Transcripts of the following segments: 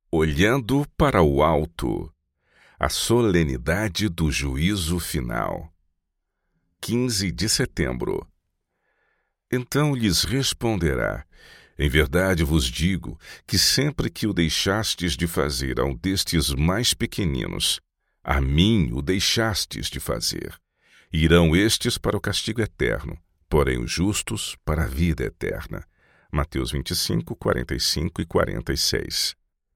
Olhando para o alto, a solenidade do juízo final. 15 de setembro. Então lhes responderá: em verdade vos digo que sempre que o deixastes de fazer a um destes mais pequeninos, a mim o deixastes de fazer. Irão estes para o castigo eterno, porém os justos para a vida eterna. Mateus 25, 45 e 46.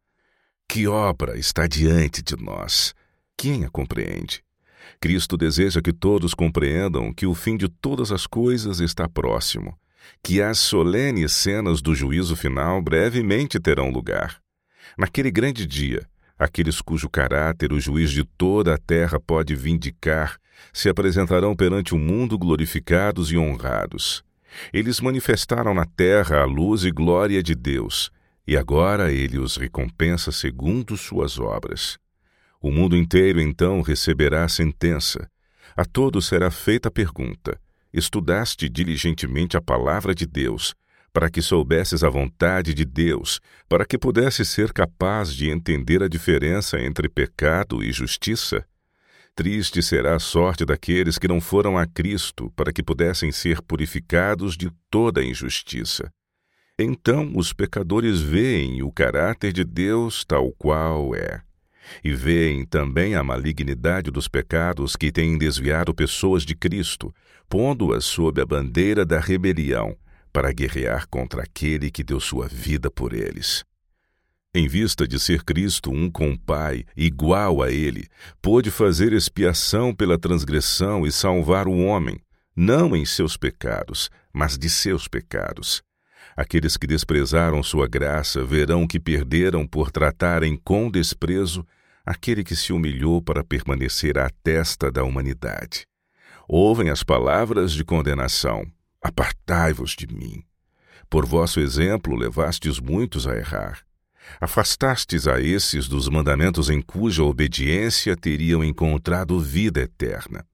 Que obra está diante de nós? Quem a compreende? Cristo deseja que todos compreendam que o fim de todas as coisas está próximo, que as solenes cenas do juízo final brevemente terão lugar. Naquele grande dia, aqueles cujo caráter o juiz de toda a terra pode vindicar se apresentarão perante o mundo glorificados e honrados. Eles manifestaram na terra a luz e glória de Deus, e agora ele os recompensa segundo suas obras. O mundo inteiro então receberá a sentença. A todos será feita a pergunta: estudaste diligentemente a palavra de Deus, para que soubesses a vontade de Deus, para que pudesses ser capaz de entender a diferença entre pecado e justiça? Triste será a sorte daqueles que não foram a Cristo, para que pudessem ser purificados de toda a injustiça. Então os pecadores veem o caráter de Deus tal qual é, e veem também a malignidade dos pecados que têm desviado pessoas de Cristo, pondo-as sob a bandeira da rebelião, para guerrear contra aquele que deu sua vida por eles. Em vista de ser Cristo um com o Pai, igual a ele, pôde fazer expiação pela transgressão e salvar o homem, não em seus pecados, mas de seus pecados. Aqueles que desprezaram sua graça verão que perderam por tratarem com desprezo aquele que se humilhou para permanecer à testa da humanidade. Ouvem as palavras de condenação: apartai-vos de mim. Por vosso exemplo levastes muitos a errar. Afastastes a esses dos mandamentos em cuja obediência teriam encontrado vida eterna.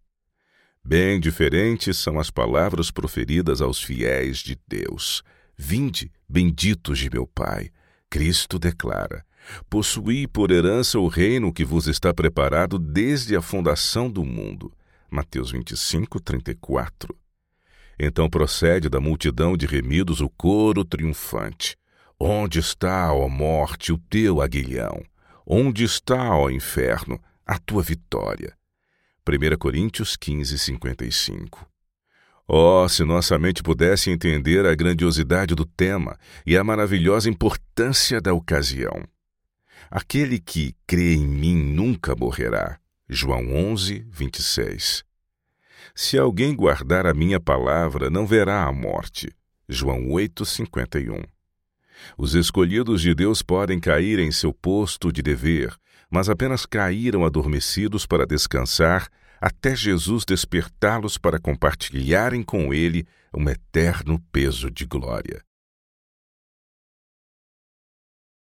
Bem diferentes são as palavras proferidas aos fiéis de Deus. Vinde, benditos de meu Pai. Cristo declara: possuí por herança o reino que vos está preparado desde a fundação do mundo. Mateus 25, 34. Então procede da multidão de remidos o coro triunfante: onde está, ó morte, o teu aguilhão? Onde está, ó inferno, a tua vitória? 1 Coríntios 15, 55. Oh, se nossa mente pudesse entender a grandiosidade do tema e a maravilhosa importância da ocasião. Aquele que crê em mim nunca morrerá. João 11, 26. Se alguém guardar a minha palavra, não verá a morte. João 8, 51. Os escolhidos de Deus podem cair em seu posto de dever, mas apenas caíram adormecidos para descansar até Jesus despertá-los para compartilharem com ele um eterno peso de glória.